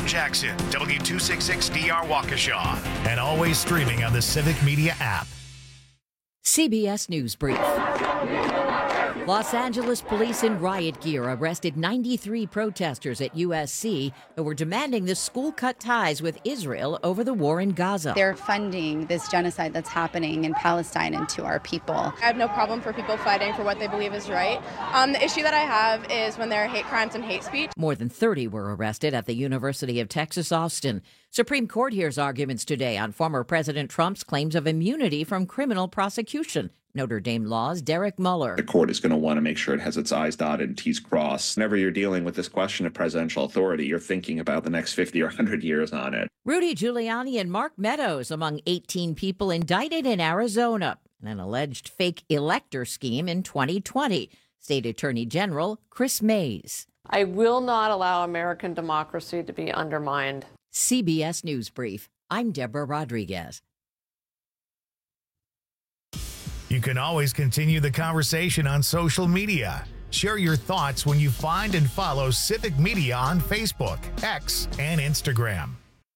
John Jackson, W266DR Waukesha, and always streaming on the Civic Media app. CBS News Brief. Los Angeles police in riot gear arrested 93 protesters at USC who were demanding the school cut ties with Israel over the war in Gaza. They're funding this genocide that's happening in Palestine and to our people. I have no problem for people fighting for what they believe is right. The issue that I have is when there are hate crimes and hate speech. More than 30 were arrested at the University of Texas, Austin. Supreme Court hears arguments today on former President Trump's claims of immunity from criminal prosecution. Notre Dame Law's Derek Muller. The court is going to want to make sure it has its I's dotted and T's crossed. Whenever you're dealing with this question of presidential authority, you're thinking about the next 50 or 100 years on it. Rudy Giuliani and Mark Meadows among 18 people indicted in Arizona in an alleged fake elector scheme in 2020. State Attorney General Chris Mays. I will not allow American democracy to be undermined. CBS News Brief. I'm Deborah Rodriguez. You can always continue the conversation on social media. Share your thoughts when you find and follow Civic Media on Facebook, X, and Instagram.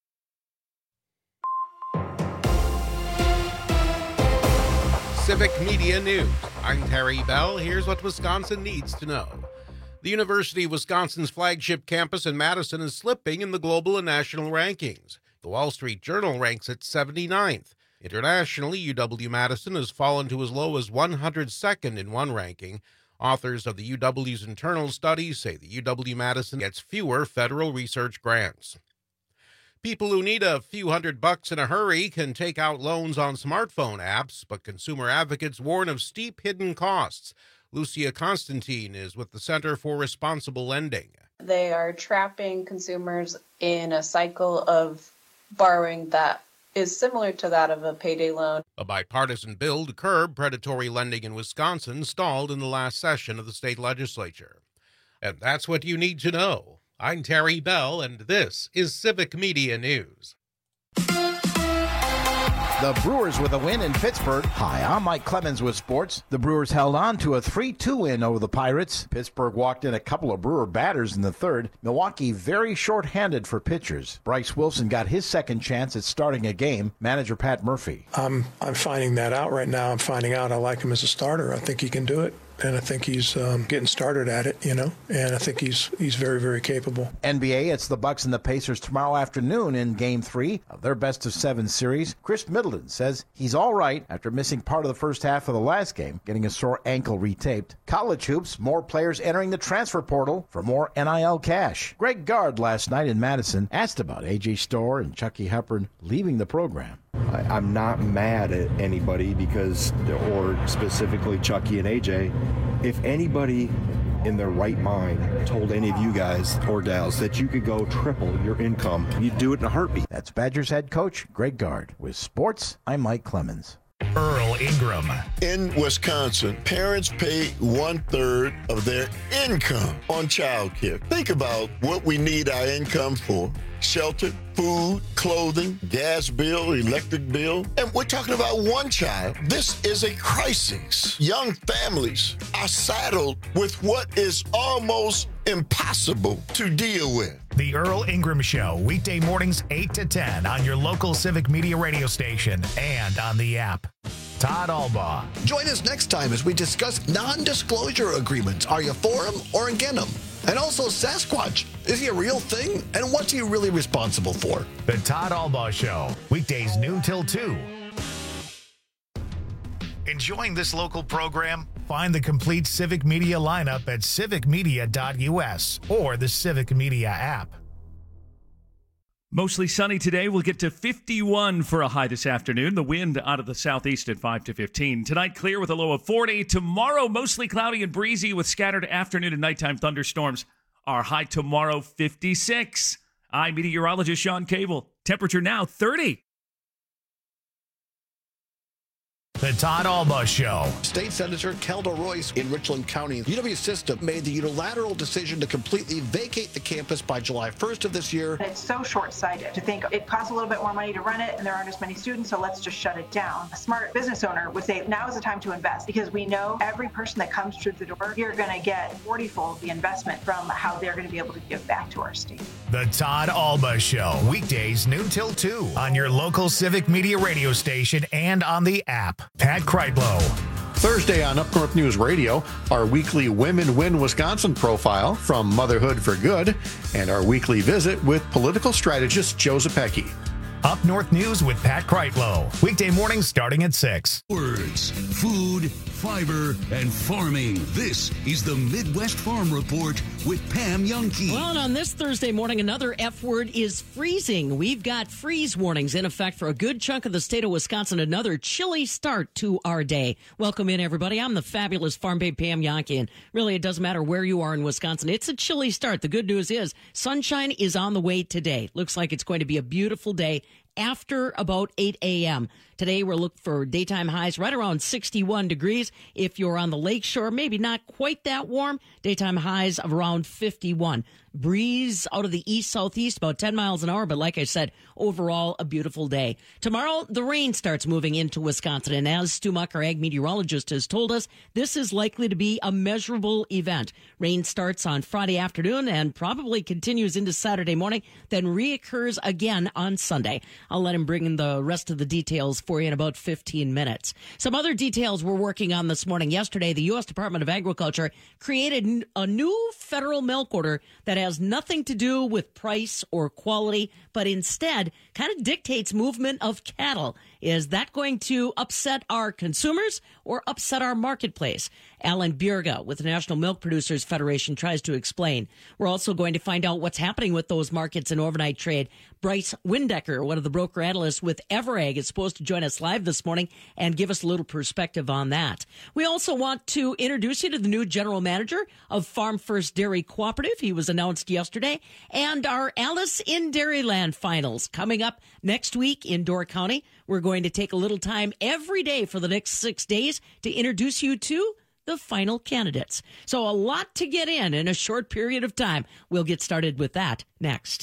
Civic Media News. I'm Terry Bell. Here's what Wisconsin needs to know. The University of Wisconsin's flagship campus in Madison is slipping in the global and national rankings. The Wall Street Journal ranks it 79th. Internationally, UW-Madison has fallen to as low as 102nd in one ranking. Authors of the UW's internal studies say the UW-Madison gets fewer federal research grants. People who need a few $100 in a hurry can take out loans on smartphone apps, but consumer advocates warn of steep hidden costs. Lucia Constantine is with the Center for Responsible Lending. They are trapping consumers in a cycle of borrowing that is similar to that of a payday loan. A bipartisan bill to curb predatory lending in Wisconsin stalled in the last session of the state legislature. And that's what you need to know. I'm Terry Bell, and this is Civic Media News. The Brewers with a win in Pittsburgh. Hi, I'm Mike Clemens with sports. The Brewers held on to a 3-2 win over the Pirates. Pittsburgh walked in a couple of Brewer batters in the third. Milwaukee very short-handed for pitchers. Bryce Wilson got his second chance at starting a game. Manager Pat Murphy. I'm finding that out right now. I'm finding out I like him as a starter. I think he can do it. And I think he's getting started at it, and I think he's very, very capable. NBA, it's the Bucks and the Pacers tomorrow afternoon in Game 3 of their best-of-7 series. Chris Middleton says he's all right after missing part of the first half of the last game, getting a sore ankle retaped. College hoops, more players entering the transfer portal for more NIL cash. Greg Gard last night in Madison asked about A.J. Storr and Chucky Hepburn leaving the program. I'm not mad at anybody or specifically Chucky and AJ. If anybody in their right mind told any of you guys or gals that you could go triple your income, you'd do it in a heartbeat. That's Badgers head coach Greg Gard. With sports, I'm Mike Clemens. Earl Ingram. In Wisconsin, parents pay 1/3 of their income on childcare. Think about what we need our income for. Shelter, food, clothing, gas bill, electric bill. And we're talking about one child. This is a crisis. Young families are saddled with what is almost impossible to deal with. The Earl Ingram Show, weekday mornings 8 to 10 on your local Civic Media radio station and on the app. Todd Albaugh. Join us next time as we discuss non-disclosure agreements. Are you for them or against them? And also Sasquatch. Is he a real thing? And what's he really responsible for? The Todd Albaugh Show, weekdays noon till 2. Enjoying this local program? Find the complete Civic Media lineup at civicmedia.us or the Civic Media app. Mostly sunny today. We'll get to 51 for a high this afternoon. The wind out of the southeast at 5 to 15. Tonight, clear with a low of 40. Tomorrow, mostly cloudy and breezy with scattered afternoon and nighttime thunderstorms. Our high tomorrow, 56. I'm meteorologist Sean Cable. Temperature now, 30. The Todd Albaugh Show. State Senator Kelda Royce in Richland County. UW System made the unilateral decision to completely vacate the campus by July 1st of this year. It's so short-sighted to think it costs a little bit more money to run it and there aren't as many students, so let's just shut it down. A smart business owner would say now is the time to invest because we know every person that comes through the door, you're going to get 40-fold the investment from how they're going to be able to give back to our state. The Todd Alba Show, weekdays noon till 2 on your local Civic Media radio station and on the app. Pat Kreitlow. Thursday on Up North News Radio, our weekly Women Win Wisconsin profile from Motherhood for Good, and our weekly visit with political strategist Joe Zepecki. Up North News with Pat Kreitlow. Weekday mornings starting at 6. Words, food, fiber, and farming. This is the Midwest Farm Report with Pam Youngkey. Well, and on this Thursday morning, another F word is freezing. We've got freeze warnings in effect for a good chunk of the state of Wisconsin. Another chilly start to our day. Welcome in, everybody. I'm the fabulous farm babe Pam Youngkey, and really it doesn't matter where you are in Wisconsin. It's a chilly start. The good news is sunshine is on the way today. Looks like it's going to be a beautiful day after about 8 a.m. Today, we're looking for daytime highs right around 61 degrees. If you're on the lakeshore, maybe not quite that warm. Daytime highs of around 51. Breeze out of the east-southeast, about 10 miles an hour. But like I said, overall, a beautiful day. Tomorrow, the rain starts moving into Wisconsin. And as Stu Muck, our ag meteorologist, has told us, this is likely to be a measurable event. Rain starts on Friday afternoon and probably continues into Saturday morning, then reoccurs again on Sunday. I'll let him bring in the rest of the details for you in about 15 minutes. Some other details we're working on this morning. Yesterday, the U.S. Department of Agriculture created a new federal milk order that has nothing to do with price or quality, but instead kind of dictates movement of cattle. Is that going to upset our consumers or upset our marketplace? Alan Bierga with the National Milk Producers Federation tries to explain. We're also going to find out what's happening with those markets in overnight trade. Bryce Windecker, one of the broker analysts with Everag, is supposed to join us live this morning and give us a little perspective on that. We also want to introduce you to the new general manager of Farm First Dairy Cooperative. He was announced yesterday. And our Alice in Dairyland finals coming up next week in Door County. We're going to take a little time every day for the next 6 days to introduce you to the final candidates. So a lot to get in a short period of time. We'll get started with that next.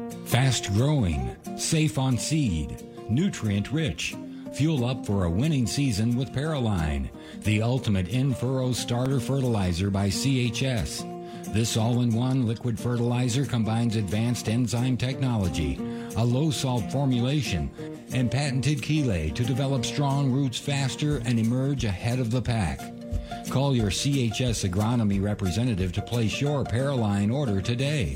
Fast growing, safe on seed, nutrient rich. Fuel up for a winning season with Paroline, the ultimate in-furrow starter fertilizer by CHS. This all-in-one liquid fertilizer combines advanced enzyme technology, a low-salt formulation, and patented chelate to develop strong roots faster and emerge ahead of the pack. Call your CHS agronomy representative to place your Paroline order today.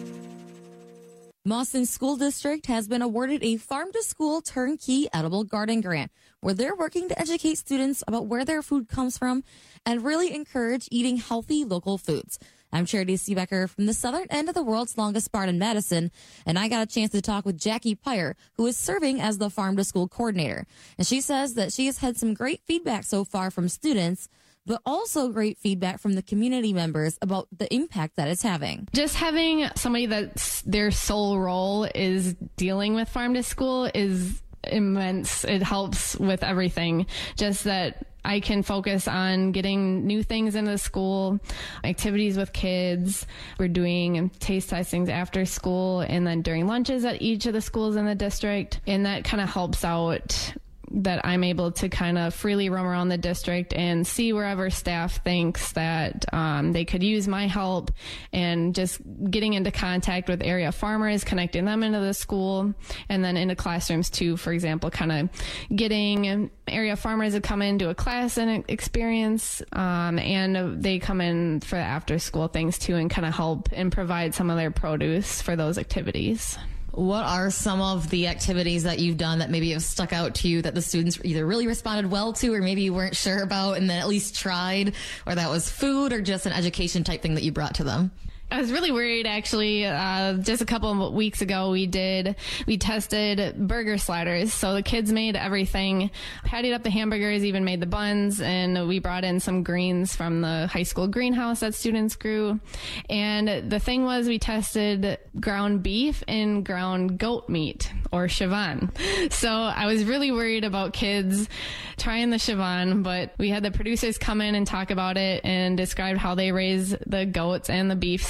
Mauston School District has been awarded a farm-to-school turnkey edible garden grant, where they're working to educate students about where their food comes from and really encourage eating healthy local foods. I'm Charity Seebecker from the southern end of the world's longest barn in Madison, and I got a chance to talk with Jackie Pyre, who is serving as the farm-to-school coordinator. And she says that she has had some great feedback so far from students, but also great feedback from the community members about the impact that it's having. Just having somebody that's their sole role is dealing with farm to school is immense. It helps with everything. Just that I can focus on getting new things into the school, activities with kids. We're doing taste testings after school and then during lunches at each of the schools in the district. And that kind of helps out that I'm able to kind of freely roam around the district and see wherever staff thinks that they could use my help, and just getting into contact with area farmers, connecting them into the school and then into classrooms too. For example, kind of getting area farmers to come into a class and experience, and they come in for the after school things too and kind of help and provide some of their produce for those activities. What are some of the activities that you've done that maybe have stuck out to you that the students either really responded well to or maybe you weren't sure about and then at least tried, or that was food or just an education type thing that you brought to them? I was really worried, actually. Just a couple of weeks ago, we tested burger sliders. So the kids made everything, patted up the hamburgers, even made the buns, and we brought in some greens from the high school greenhouse that students grew. And the thing was, we tested ground beef and ground goat meat, or Siobhan. So I was really worried about kids trying the Siobhan, but we had the producers come in and talk about it and describe how they raise the goats and the beef side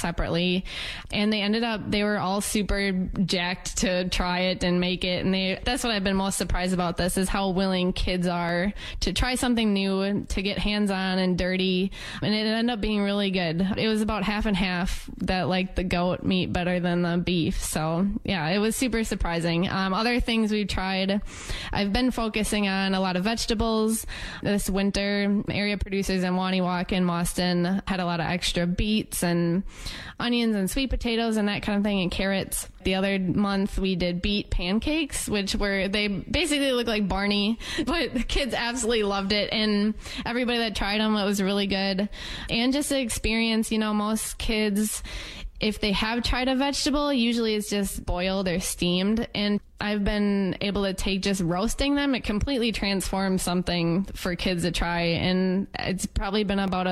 separately. And they were all super jacked to try it and make it. And that's what I've been most surprised about this, is how willing kids are to try something new, to get hands-on and dirty. And it ended up being really good. It was about half and half that liked the goat meat better than the beef. So yeah, it was super surprising. Other things we've tried, I've been focusing on a lot of vegetables. This winter, area producers in Waniwak and Mauston had a lot of extra beets and onions and sweet potatoes and that kind of thing, and carrots. The other month we did beet pancakes, they basically look like Barney, but the kids absolutely loved it. And everybody that tried them, it was really good. And just the experience, most kids, if they have tried a vegetable, usually it's just boiled or steamed. And I've been able to take just roasting them. It completely transforms something for kids to try. And it's probably been about a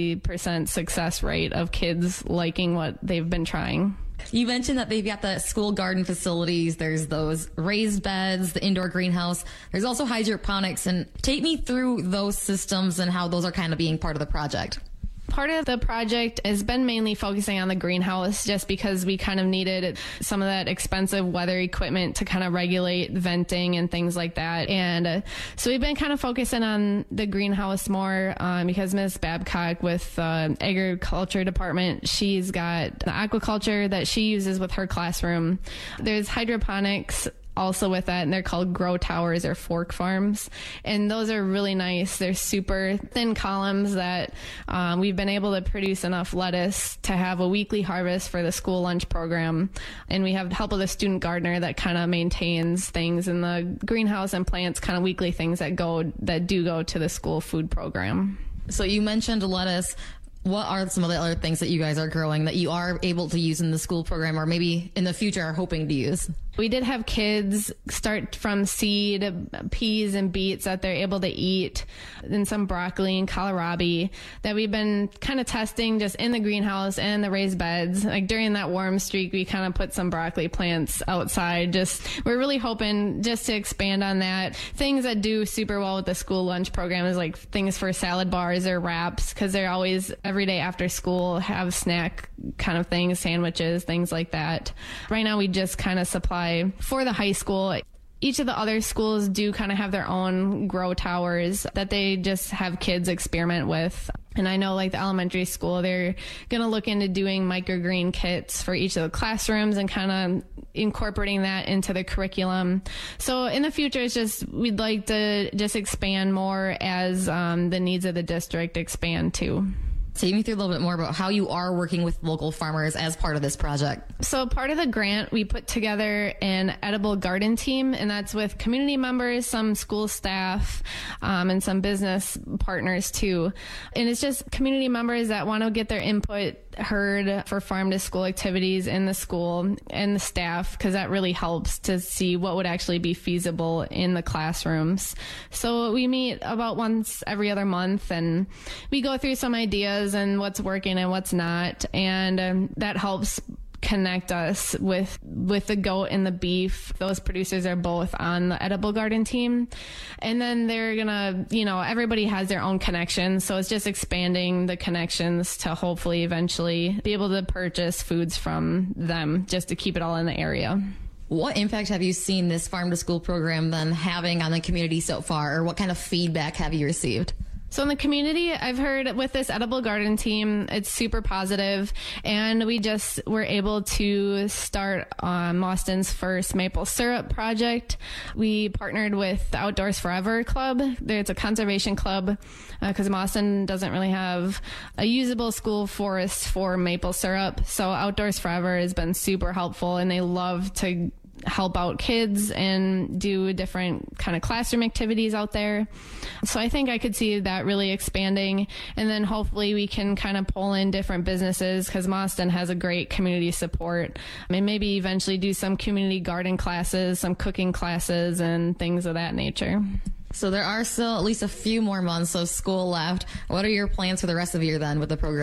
90% success rate of kids liking what they've been trying. You mentioned that they've got the school garden facilities. There's those raised beds, the indoor greenhouse. There's also hydroponics. And take me through those systems and how those are kind of being part of the project. Part of the project has been mainly focusing on the greenhouse, just because we kind of needed some of that expensive weather equipment to kind of regulate venting and things like that. And so we've been kind of focusing on the greenhouse more because Ms. Babcock with agriculture department, she's got the aquaculture that she uses with her classroom. There's hydroponics also with that, and they're called grow towers or fork farms, and those are really nice. They're super thin columns that we've been able to produce enough lettuce to have a weekly harvest for the school lunch program, and we have help of the student gardener that kind of maintains things in the greenhouse and plants kind of weekly things that do go to the school food program. So you mentioned lettuce. What are some of the other things that you guys are growing that you are able to use in the school program, or maybe in the future are hoping to use? We did have kids start from seed, peas and beets that they're able to eat, and some broccoli and kohlrabi that we've been kind of testing just in the greenhouse and the raised beds. Like during that warm streak, we kind of put some broccoli plants outside. We're really hoping just to expand on that. Things that do super well with the school lunch program is like things for salad bars or wraps, because they're always every day after school have snack kind of things, sandwiches, things like that. Right now we just kind of supply for the high school. Each of the other schools do kind of have their own grow towers that they just have kids experiment with. And I know like the elementary school, they're going to look into doing microgreen kits for each of the classrooms and kind of incorporating that into the curriculum. So in the future, we'd like to just expand more as the needs of the district expand too. Take me through a little bit more about how you are working with local farmers as part of this project. So part of the grant, we put together an edible garden team, and that's with community members, some school staff, and some business partners too. And it's just community members that want to get their input heard for farm to school activities in the school and the staff, because that really helps to see what would actually be feasible in the classrooms. So we meet about once every other month, and we go through some ideas and what's working and what's not, and that helps connect us with the goat and the beef. Those producers are both on the edible garden team, and then they're gonna, everybody has their own connections, so it's just expanding the connections to hopefully eventually be able to purchase foods from them, just to keep it all in the area. What impact have you seen this farm to school program then having on the community so far, or what kind of feedback have you received? So in the community, I've heard with this edible garden team, it's super positive, and we just were able to start Mauston's first maple syrup project. We partnered with the Outdoors Forever Club. It's a conservation club because Mauston doesn't really have a usable school forest for maple syrup. So Outdoors Forever has been super helpful, and they love to help out kids and do different kind of classroom activities out there. So I think I could see that really expanding, and then hopefully we can kind of pull in different businesses, because Mauston has a great community support, and maybe eventually do some community garden classes, some cooking classes, and things of that nature. So there are still at least a few more months of school left. What are your plans for the rest of the year then with the program?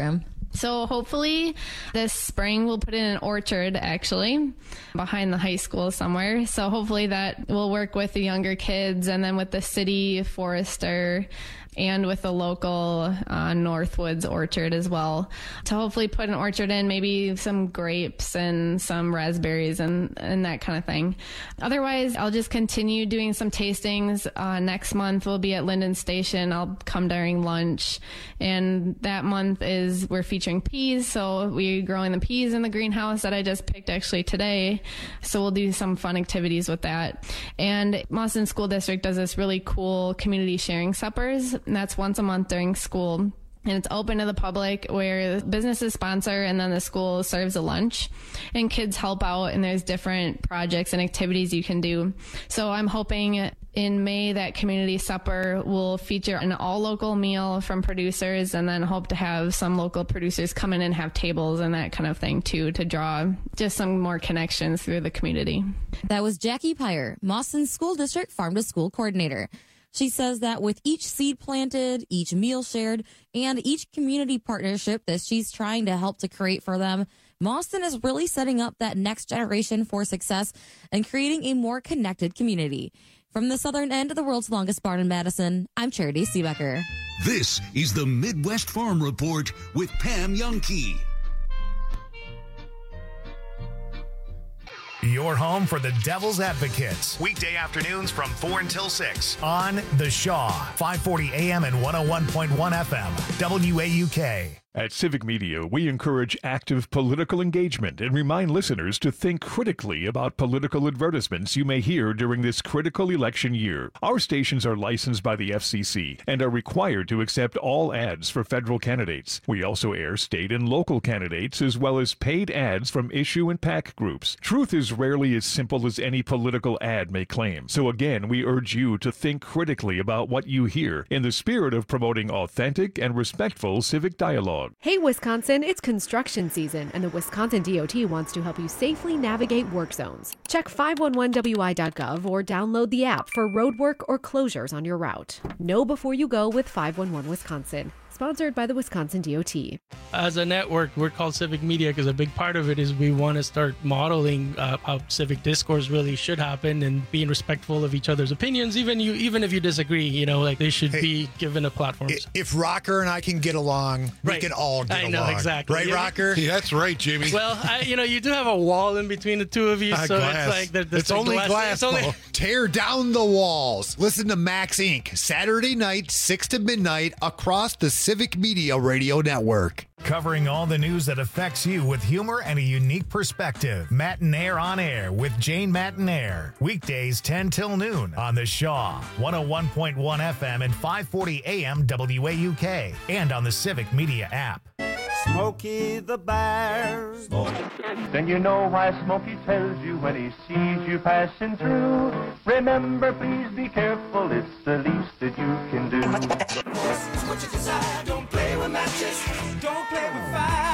So hopefully this spring we'll put in an orchard actually behind the high school somewhere. So hopefully that will work with the younger kids and then with the city forester and with the local Northwoods orchard as well, to hopefully put an orchard in, maybe some grapes and some raspberries and that kind of thing. Otherwise, I'll just continue doing some tastings. Next month we'll be at Linden Station. I'll come during lunch, and that month we're featuring peas, so we're growing the peas in the greenhouse that I just picked actually today. So we'll do some fun activities with that. And Boston School District does this really cool community sharing suppers. And that's once a month during school. And it's open to the public, where businesses sponsor and then the school serves a lunch and kids help out, and there's different projects and activities you can do. So I'm hoping in May that community supper will feature an all local meal from producers, and then hope to have some local producers come in and have tables and that kind of thing too, to draw just some more connections through the community. That was Jackie Pyre, Boston School District Farm to School Coordinator. She says that with each seed planted, each meal shared, and each community partnership that she's trying to help to create for them, Boston is really setting up that next generation for success and creating a more connected community. From the southern end of the world's longest barn in Madison, I'm Charity Seebecker. This is the Midwest Farm Report with Pam Youngkey. Your home for the Devil's Advocates. Weekday afternoons from 4 until 6 on The Shaw, 540 AM and 101.1 FM, WAUK. At Civic Media, we encourage active political engagement and remind listeners to think critically about political advertisements you may hear during this critical election year. Our stations are licensed by the FCC and are required to accept all ads for federal candidates. We also air state and local candidates, as well as paid ads from issue and PAC groups. Truth is rarely as simple as any political ad may claim. So again, we urge you to think critically about what you hear in the spirit of promoting authentic and respectful civic dialogue. Hey Wisconsin, it's construction season, and the Wisconsin DOT wants to help you safely navigate work zones. Check 511wi.gov or download the app for road work or closures on your route. Know before you go with 511 Wisconsin. Sponsored by the Wisconsin DOT. As a network, we're called Civic Media because a big part of it is we want to start modeling how civic discourse really should happen and being respectful of each other's opinions, even if you disagree. They should be given a platform. If Rocker and I can get along, we can all get along. I know, exactly. Right, Rocker? Yeah, that's right, Jimmy. Well, you do have a wall in between the two of you, so glass. it's like it's only glass. Tear down the walls. Listen to Max Inc. Saturday night, 6 to midnight, across the Civic Media Radio Network. Covering all the news that affects you with humor and a unique perspective. Matinaire on Air with Jane Matinaire. Weekdays 10 till noon on The Shaw, 101.1 FM and 540 AM WAUK. And on the Civic Media app. Smokey the Bear. Then you know why Smokey tells you when he sees you passing through. Remember, please be careful, it's the least that you can do. What you desire, don't play with matches, don't play with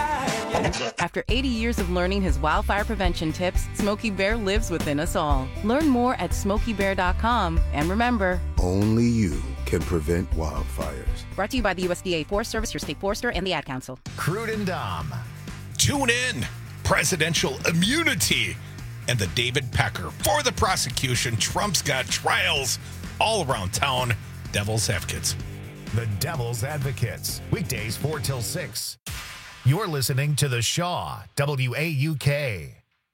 fire. After 80 years of learning his wildfire prevention tips, Smokey Bear lives within us all. Learn more at SmokeyBear.com. And remember, only you can prevent wildfires. Brought to you by the USDA Forest Service, your state forester, and the Ad Council. Crude and Dom. Tune in. Presidential immunity. And the David Pecker for the prosecution. Trump's got trials all around town. Devil's Advocates. The Devil's Advocates. Weekdays 4 till 6. You're listening to The Shaw, WAUK.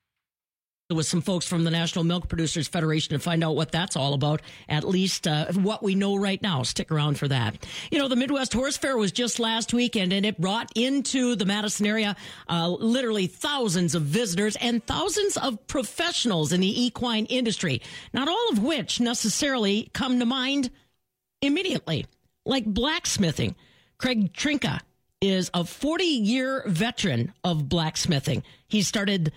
With some folks from the National Milk Producers Federation to find out what that's all about, at least what we know right now. Stick around for that. The Midwest Horse Fair was just last weekend, and it brought into the Madison area literally thousands of visitors and thousands of professionals in the equine industry, not all of which necessarily come to mind immediately, like blacksmithing. Craig Trinka is a 40-year veteran of blacksmithing. He started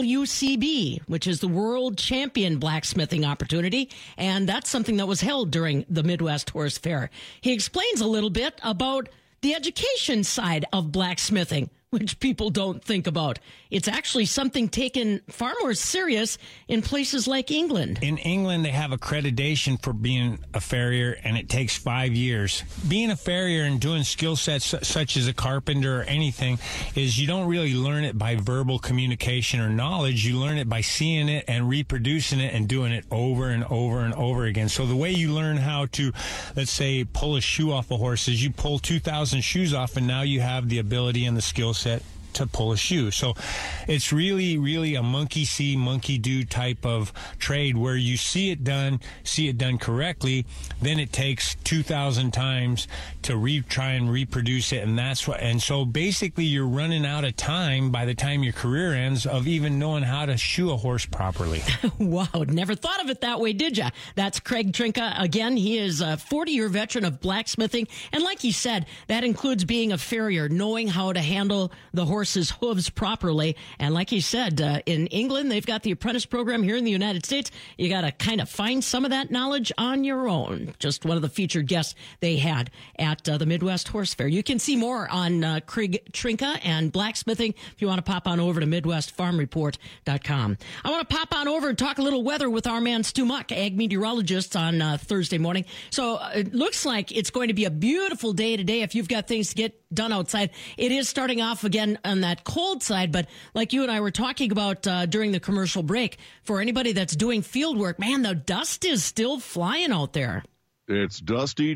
WCB, which is the World Champion Blacksmithing Opportunity, and that's something that was held during the Midwest Horse Fair. He explains a little bit about the education side of blacksmithing, which people don't think about. It's actually something taken far more serious in places like England. In England, they have accreditation for being a farrier, and it takes 5 years. Being a farrier and doing skill sets such as a carpenter or anything is you don't really learn it by verbal communication or knowledge. You learn it by seeing it and reproducing it and doing it over and over and over again. So the way you learn how to, let's say, pull a shoe off a horse is you pull 2,000 shoes off, and now you have the ability and the skill set to pull a shoe. So it's really a monkey see, monkey do type of trade where you see it done correctly, then it takes 2,000 times to try and reproduce it, and so basically you're running out of time by the time your career ends of even knowing how to shoe a horse properly. Wow, never thought of it that way, did ya? That's Craig Trinka. Again, he is a 40-year veteran of blacksmithing, and like he said, that includes being a farrier, knowing how to handle the horse's hooves properly. And like he said, in England, they've got the apprentice program. Here in the United States, you got to kind of find some of that knowledge on your own. Just one of the featured guests they had at the Midwest Horse Fair. You can see more on Craig Trinka and blacksmithing if you want to pop on over to MidwestFarmReport.com. I want to pop on over and talk a little weather with our man Stu Muck, ag meteorologist, on Thursday morning. So it looks like it's going to be a beautiful day today if you've got things to get done outside. It is starting off again on that cold side, but like you and I were talking about during the commercial break, for anybody that's doing field work, man, the dust is still flying out there. It's dusty,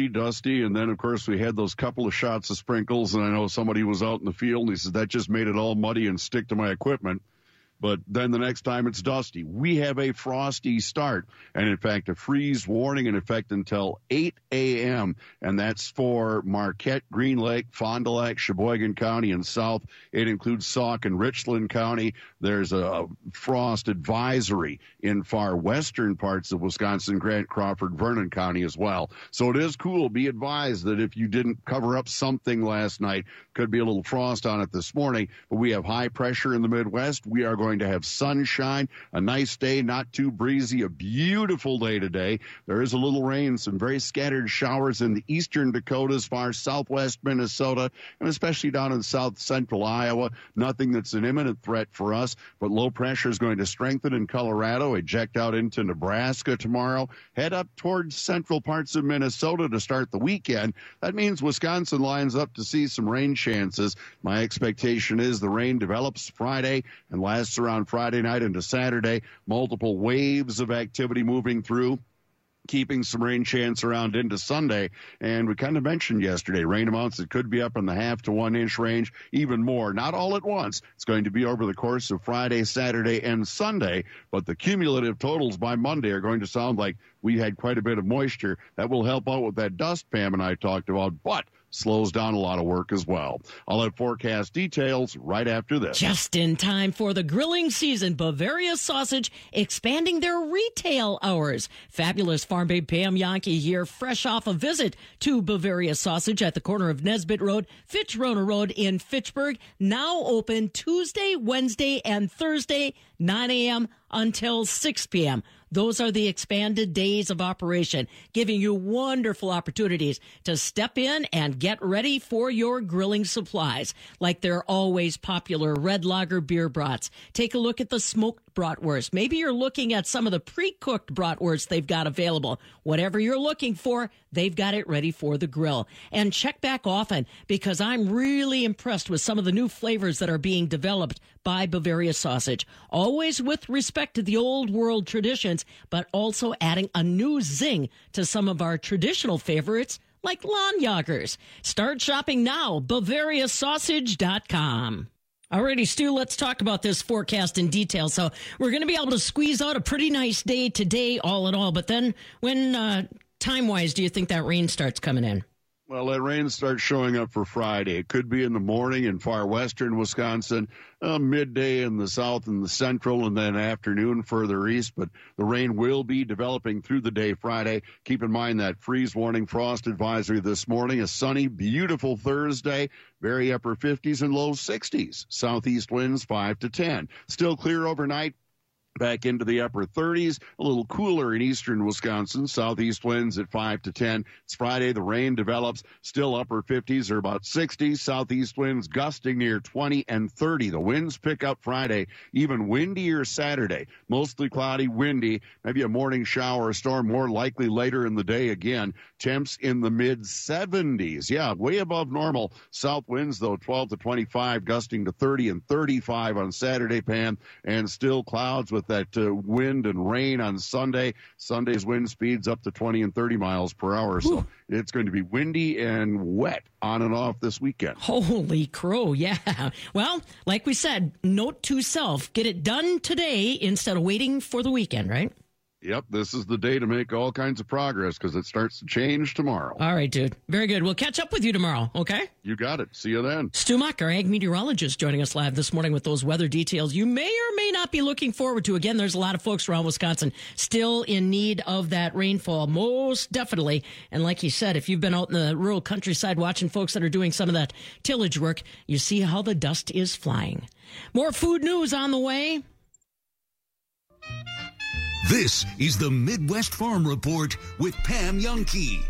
and then, of course, we had those couple of shots of sprinkles, and I know somebody was out in the field, and he said, that just made it all muddy and stick to my equipment. But then the next time it's dusty. We have a frosty start, and in fact, a freeze warning in effect until 8 a.m., and that's for Marquette, Green Lake, Fond du Lac, Sheboygan County, and south. It includes Sauk and Richland County. There's a frost advisory in far western parts of Wisconsin, Grant, Crawford, Vernon County as well. So it is cool. Be advised that if you didn't cover up something last night, could be a little frost on it this morning, but we have high pressure in the Midwest. We are going to have sunshine, a nice day, not too breezy, a beautiful day today. There is a little rain, some very scattered showers in the eastern Dakotas, far southwest Minnesota, and especially down in south central Iowa. Nothing that's an imminent threat for us, but low pressure is going to strengthen in Colorado, eject out into Nebraska tomorrow, head up towards central parts of Minnesota to start the weekend. That means Wisconsin lines up to see some rain chances. My expectation is the rain develops Friday and lasts around Friday night into Saturday. Multiple waves of activity moving through, keeping some rain chance around into Sunday. And we kind of mentioned yesterday, rain amounts that could be up in the 1/2 to 1 inch range, even more. Not all at once. It's going to be over the course of Friday, Saturday, and Sunday. But the cumulative totals by Monday are going to sound like we had quite a bit of moisture. That will help out with that dust Pam and I talked about, but slows down a lot of work as well. I'll have forecast details right after this. Just in time for the grilling season, Bavaria Sausage expanding their retail hours. Fabulous Farm Babe Pam Yankee here, fresh off a visit to Bavaria Sausage at the corner of Nesbitt Road, Fitch-Rona Road in Fitchburg. Now open Tuesday, Wednesday, and Thursday, 9 a.m. until 6 p.m. Those are the expanded days of operation, giving you wonderful opportunities to step in and get ready for your grilling supplies, like their always popular red lager beer brats. Take a look at the smoked bratwurst. Maybe you're looking at some of the pre-cooked bratwurst they've got available. Whatever you're looking for, they've got it ready for the grill. And check back often, because I'm really impressed with some of the new flavors that are being developed by Bavaria Sausage. Always with respect to the old world traditions, but also adding a new zing to some of our traditional favorites like lawn joggers. Start shopping now, BavariaSausage.com. Alrighty, Stu, let's talk about this forecast in detail. So we're going to be able to squeeze out a pretty nice day today, all in all. But then when time-wise do you think that rain starts coming in? Well, that rain starts showing up for Friday. It could be in the morning in far western Wisconsin, midday in the south and the central, and then afternoon further east. But the rain will be developing through the day Friday. Keep in mind that freeze warning, frost advisory this morning. A sunny, beautiful Thursday, very upper 50s and low 60s. Southeast winds 5 to 10. Still clear overnight. back into the upper 30s, a little cooler in eastern Wisconsin. Southeast winds at 5 to 10. It's Friday. The rain develops. Still upper 50s or about 60. Southeast winds gusting near 20 and 30. The winds pick up Friday, even windier Saturday. Mostly cloudy, windy, maybe a morning shower or storm, more likely later in the day again. Temps in the mid 70s. Yeah, way above normal. South winds, though, 12 to 25, gusting to 30 and 35 on Saturday, Pam, and still clouds with that wind and rain on Sunday. Sunday's wind speeds up to 20 and 30 miles per hour. So it's going to be windy and wet on and off this weekend. Holy crow, yeah. Well, like we said, note to self, get it done today instead of waiting for the weekend, right? Yep, this is the day to make all kinds of progress because it starts to change tomorrow. All right, dude. Very good. We'll catch up with you tomorrow, okay? You got it. See you then. Stu Mock, our ag meteorologist, joining us live this morning with those weather details you may or may not be looking forward to. Again, there's a lot of folks around Wisconsin still in need of that rainfall, most definitely. And like he said, if you've been out in the rural countryside watching folks that are doing some of that tillage work, you see how the dust is flying. More food news on the way. This is the Midwest Farm Report with Pam Youngkey.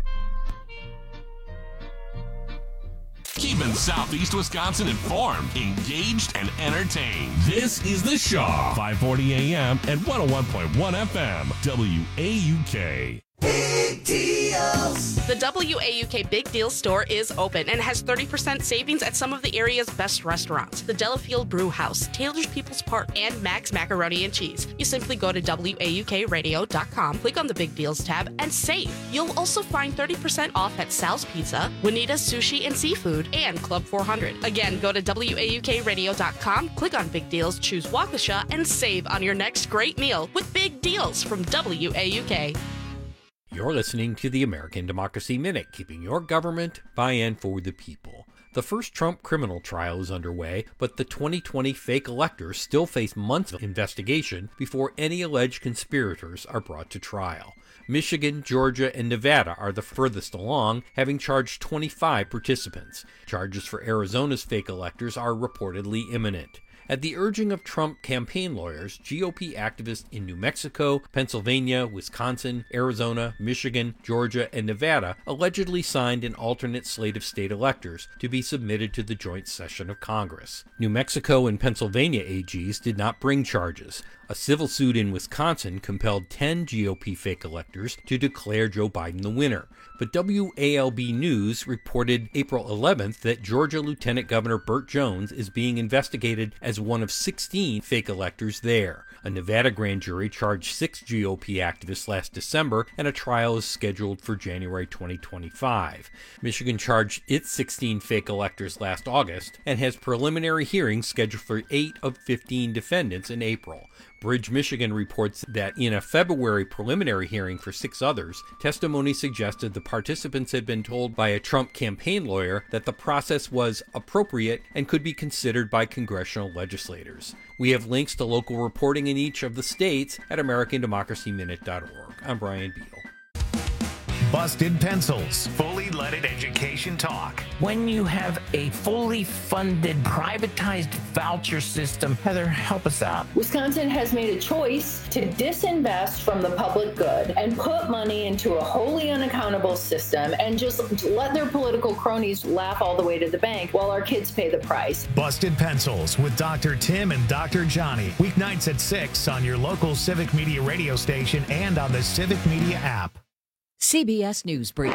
Keeping Southeast Wisconsin informed, engaged, and entertained. This is The Shaw, 540 AM and 101.1 FM, WAUK. Big deals! The WAUK Big Deals store is open and has 30% savings at some of the area's best restaurants. The Delafield Brew House, Taylor's People's Park, and Mac's Macaroni and Cheese. You simply go to WAUKradio.com, click on the Big Deals tab, and save. You'll also find 30% off at Sal's Pizza, Juanita's Sushi and Seafood, and Club 400. Again, go to WAUKradio.com, click on Big Deals, choose Waukesha, and save on your next great meal with Big Deals from WAUK. You're listening to the American Democracy Minute, keeping your government by and for the people. The first Trump criminal trial is underway, but the 2020 fake electors still face months of investigation before any alleged conspirators are brought to trial. Michigan, Georgia, and Nevada are the furthest along, having charged 25 participants. Charges for Arizona's fake electors are reportedly imminent. At the urging of Trump campaign lawyers, GOP activists in New Mexico, Pennsylvania, Wisconsin, Arizona, Michigan, Georgia, and Nevada allegedly signed an alternate slate of state electors to be submitted to the joint session of Congress. New Mexico and Pennsylvania AGs did not bring charges. A civil suit in Wisconsin compelled 10 GOP fake electors to declare Joe Biden the winner. But WALB News reported April 11th that Georgia Lieutenant Governor Burt Jones is being investigated as one of 16 fake electors there. A Nevada grand jury charged 6 GOP activists last December, and a trial is scheduled for January 2025. Michigan charged its 16 fake electors last August and has preliminary hearings scheduled for 8 of 15 defendants in April. Bridge, Michigan reports that in a February preliminary hearing for 6 others, testimony suggested the participants had been told by a Trump campaign lawyer that the process was appropriate and could be considered by congressional legislators. We have links to local reporting in each of the states at AmericanDemocracyMinute.org. I'm Brian Beal. Busted Pencils, fully leaded education talk. When you have a fully funded, privatized voucher system, Heather, help us out. Wisconsin has made a choice to disinvest from the public good and put money into a wholly unaccountable system and just let their political cronies laugh all the way to the bank while our kids pay the price. Busted Pencils with Dr. Tim and Dr. Johnny. Weeknights at 6 on your local Civic Media radio station and on the Civic Media app. CBS News Brief.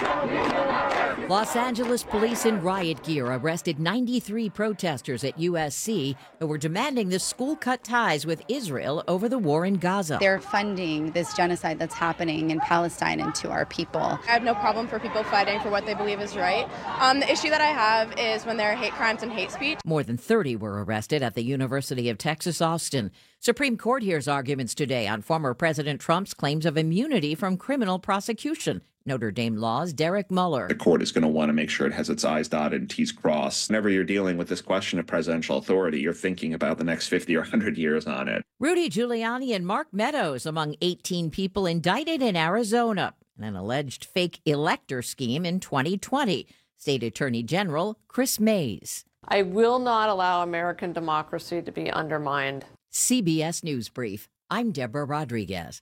Los Angeles police in riot gear arrested 93 protesters at USC who were demanding the school cut ties with Israel over the war in Gaza. They're funding this genocide that's happening in Palestine and to our people. I have no problem for people fighting for what they believe is right. The issue that I have is when there are hate crimes and hate speech. More than 30 were arrested at the University of Texas, Austin. Supreme Court hears arguments today on former President Trump's claims of immunity from criminal prosecution. Notre Dame Law's Derek Muller. The court is going to want to make sure it has its I's dotted and T's crossed. Whenever you're dealing with this question of presidential authority, you're thinking about the next 50 or 100 years on it. Rudy Giuliani and Mark Meadows among 18 people indicted in Arizona in an alleged fake elector scheme in 2020. State Attorney General Chris Mays. I will not allow American democracy to be undermined. CBS News Brief. I'm Deborah Rodriguez.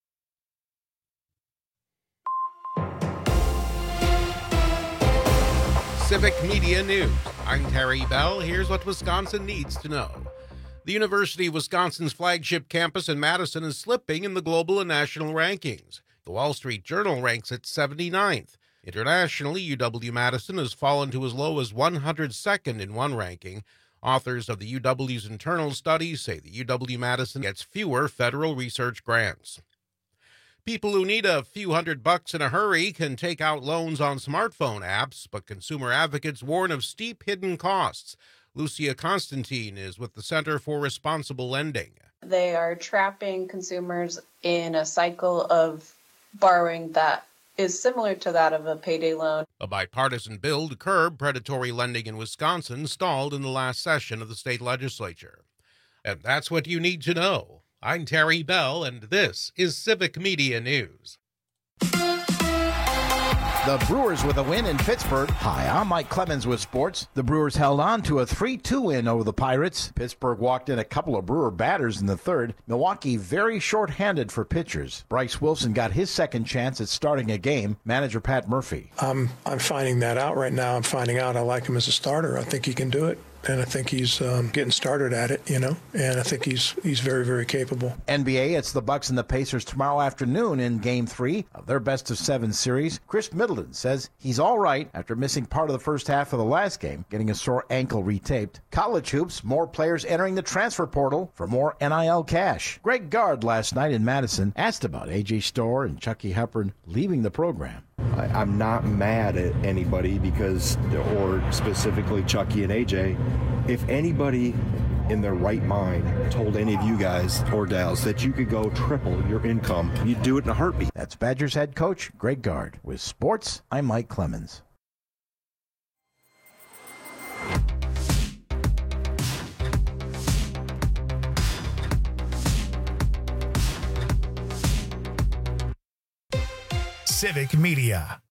Civic Media News. I'm Terry Bell. Here's what Wisconsin needs to know. The University of Wisconsin's flagship campus in Madison is slipping in the global and national rankings. The Wall Street Journal ranks it 79th. Internationally, UW-Madison has fallen to as low as 102nd in one ranking. Authors of the UW's internal studies say the UW-Madison gets fewer federal research grants. People who need a few $100 in a hurry can take out loans on smartphone apps, but consumer advocates warn of steep hidden costs. Lucia Constantine is with the Center for Responsible Lending. They are trapping consumers in a cycle of borrowing that is similar to that of a payday loan. A bipartisan bill to curb predatory lending in Wisconsin stalled in the last session of the state legislature. And that's what you need to know. I'm Terry Bell, and this is Civic Media News. The Brewers with a win in Pittsburgh. Hi, I'm Mike Clemens with sports. The Brewers held on to a 3-2 win over the Pirates. Pittsburgh walked in a couple of Brewer batters in the third. Milwaukee very short-handed for pitchers. Bryce Wilson got his second chance at starting a game. Manager Pat Murphy. I'm finding that out right now. I'm finding out I like him as a starter. I think he can do it. And I think he's getting started at it, and I think he's very, very capable. NBA, it's the Bucks and the Pacers tomorrow afternoon in Game 3 of their best-of-7 series. Chris Middleton says he's all right after missing part of the first half of the last game, getting a sore ankle retaped. College hoops, more players entering the transfer portal for more NIL cash. Greg Gard last night in Madison asked about A.J. Storr and Chucky Hepburn leaving the program. I'm not mad at anybody or specifically Chucky and AJ. If anybody in their right mind told any of you guys or Dallas that you could go triple your income, you'd do it in a heartbeat. That's Badgers head coach Greg Gard. With sports, I'm Mike Clemens. Civic Media.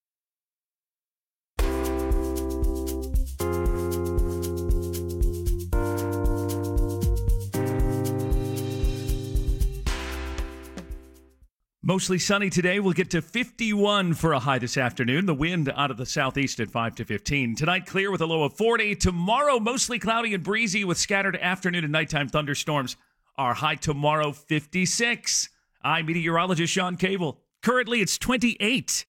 Mostly sunny today. We'll get to 51 for a high this afternoon. The wind out of the southeast at 5 to 15. Tonight, clear with a low of 40. Tomorrow, mostly cloudy and breezy with scattered afternoon and nighttime thunderstorms. Our high tomorrow, 56. I'm meteorologist Sean Cable. Currently, it's 28.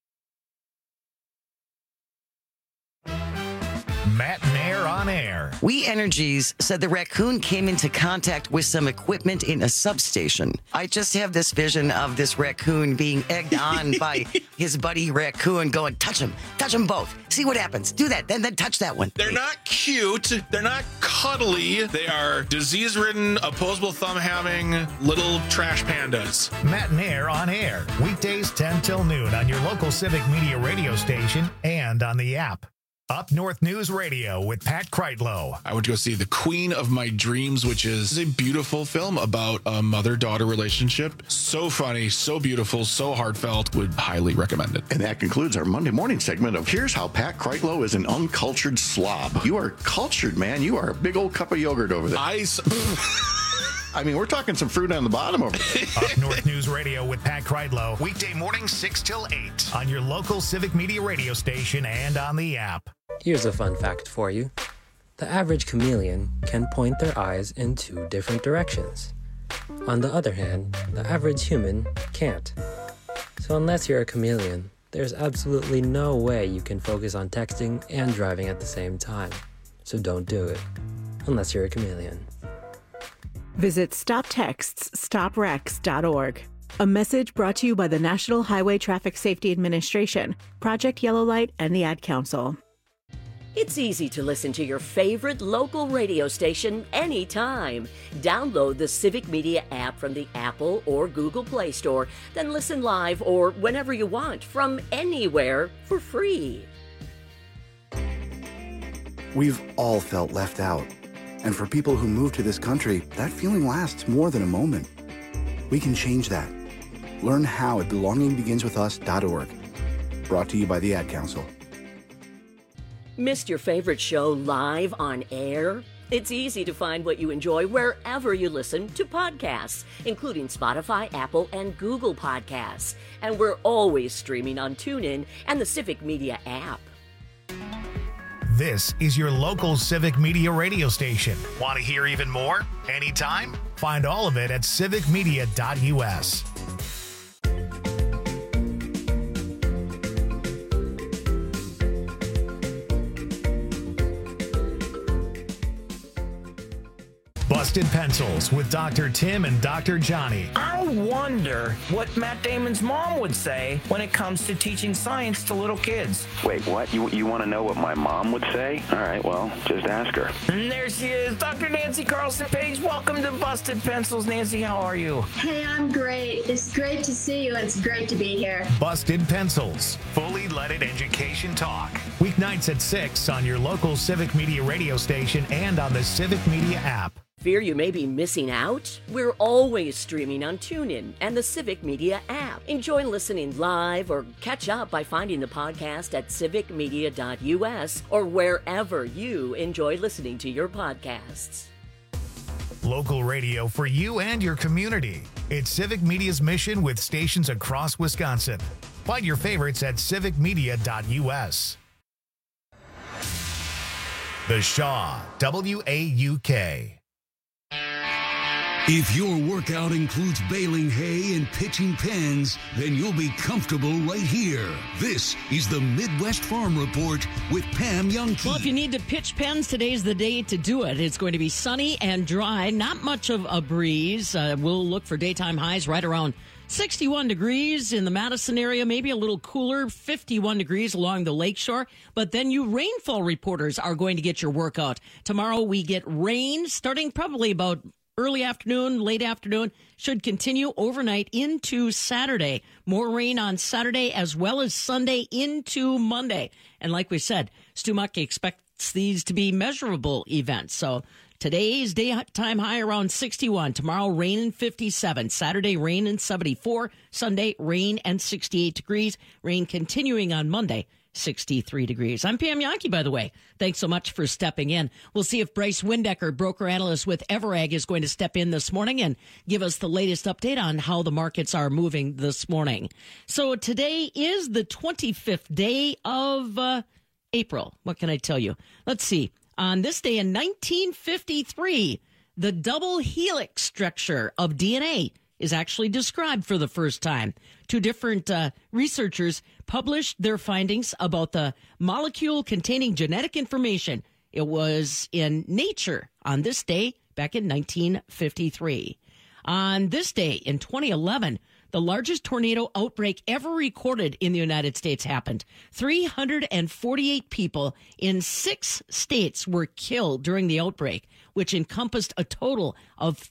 Matt and Air on air. We Energies said the raccoon came into contact with some equipment in a substation. I just have this vision of this raccoon being egged on by his buddy raccoon going, touch them both. See what happens. Do that, then touch that one. They're not cute. They're not cuddly. They are disease-ridden, opposable thumb-having little trash pandas. Matt and Air on air. Weekdays 10 till noon on your local Civic Media radio station and on the app. Up North News Radio with Pat Kreitlow. I went to go see The Queen of My Dreams, which is a beautiful film about a mother-daughter relationship. So funny, so beautiful, so heartfelt. Would highly recommend it. And that concludes our Monday morning segment of Here's How Pat Kreitlow is an Uncultured Slob. You are cultured, man. You are a big old cup of yogurt over there. I mean, we're talking some fruit on the bottom over there. Up North News Radio with Pat Kreitlow. Weekday mornings 6 till 8 on your local Civic Media radio station and on the app. Here's a fun fact for you. The average chameleon can point their eyes in 2 different directions. On the other hand, the average human can't. So unless you're a chameleon, there's absolutely no way you can focus on texting and driving at the same time. So don't do it, unless you're a chameleon. Visit StopTextsStopWrecks.org. A message brought to you by the National Highway Traffic Safety Administration, Project Yellow Light, and the Ad Council. It's easy to listen to your favorite local radio station anytime. Download the Civic Media app from the Apple or Google Play Store, then listen live or whenever you want from anywhere for free. We've all felt left out. And for people who move to this country, that feeling lasts more than a moment. We can change that. Learn how at belongingbeginswithus.org. Brought to you by the Ad Council. Missed your favorite show live on air? It's easy to find what you enjoy wherever you listen to podcasts, including Spotify, Apple, and Google Podcasts. And we're always streaming on TuneIn and the Civic Media app. This is your local Civic Media radio station. Want to hear even more? Anytime? Find all of it at civicmedia.us. Busted Pencils with Dr. Tim and Dr. Johnny. I wonder what Matt Damon's mom would say when it comes to teaching science to little kids. Wait, what? You want to know what my mom would say? All right, well, just ask her. And there she is, Dr. Nancy Carlson-Page. Welcome to Busted Pencils. Nancy, how are you? Hey, I'm great. It's great to see you. It's great to be here. Busted Pencils, fully leaded education talk. Weeknights at 6 on your local Civic Media radio station and on the Civic Media app. Fear you may be missing out? We're always streaming on TuneIn and the Civic Media app. Enjoy listening live or catch up by finding the podcast at civicmedia.us or wherever you enjoy listening to your podcasts. Local radio for you and your community. It's Civic Media's mission with stations across Wisconsin. Find your favorites at civicmedia.us. The Shaw, WAUK. If your workout includes baling hay and pitching pens, then you'll be comfortable right here. This is the Midwest Farm Report with Pam Youngkey. Well, if you need to pitch pens, today's the day to do it. It's going to be sunny and dry, not much of a breeze. We'll look for daytime highs right around 61 degrees in the Madison area, maybe a little cooler, 51 degrees along the lakeshore. But then you rainfall reporters are going to get your workout. Tomorrow we get rain starting probably about early afternoon, late afternoon, should continue overnight into Saturday. More rain on Saturday as well as Sunday into Monday. And like we said, Stu Muck expects these to be measurable events. So today's daytime high around 61. Tomorrow, rain and 57. Saturday, rain and 74. Sunday, rain and 68 degrees. Rain continuing on Monday. 63 degrees. I'm Pam Youngkey, by the way. Thanks so much for stepping in. We'll see if Bryce Windecker, broker analyst with Everag, is going to step in this morning and give us the latest update on how the markets are moving this morning. So today is the 25th day of April. What can I tell you? Let's see. On this day in 1953, the double helix structure of DNA is actually described for the first time. Two different researchers published their findings about the molecule containing genetic information. It was in Nature on this day back in 1953. On this day in 2011, the largest tornado outbreak ever recorded in the United States happened. 348 people in 6 states were killed during the outbreak, which encompassed a total of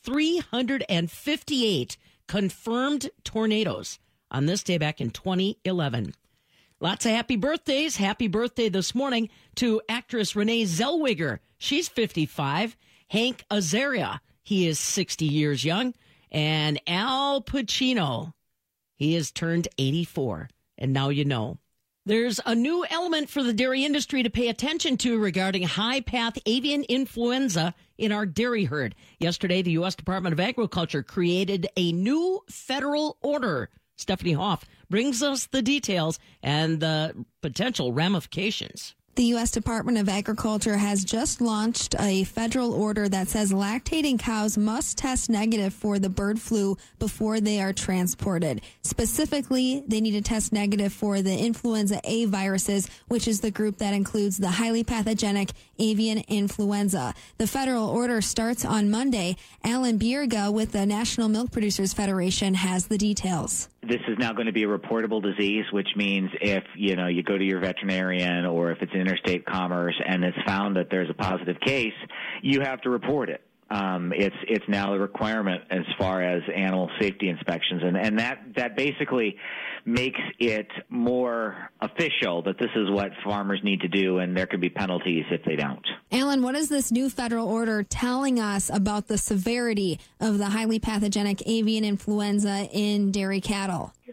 358 confirmed tornadoes on this day back in 2011. Lots of happy birthdays. Happy birthday this morning to actress Renee Zellweger. She's 55. Hank Azaria, he is 60 years young. And Al Pacino, he has turned 84. And now you know. There's a new element for the dairy industry to pay attention to regarding high-path avian influenza in our dairy herd. Yesterday, the U.S. Department of Agriculture created a new federal order. Stephanie Hoff brings us the details and the potential ramifications. The U.S. Department of Agriculture has just launched a federal order that says lactating cows must test negative for the bird flu before they are transported. Specifically, they need to test negative for the influenza A viruses, which is the group that includes the highly pathogenic avian influenza. The federal order starts on Monday. Alan Bierga with the National Milk Producers Federation has the details. This is now going to be a reportable disease, which means if, you go to your veterinarian or if it's interstate commerce and it's found that there's a positive case, you have to report it. It's now a requirement as far as animal safety inspections, and that basically makes it more official that this is what farmers need to do, and there could be penalties if they don't. Alan, what is this new federal order telling us about the severity of the highly pathogenic avian influenza in dairy cattle?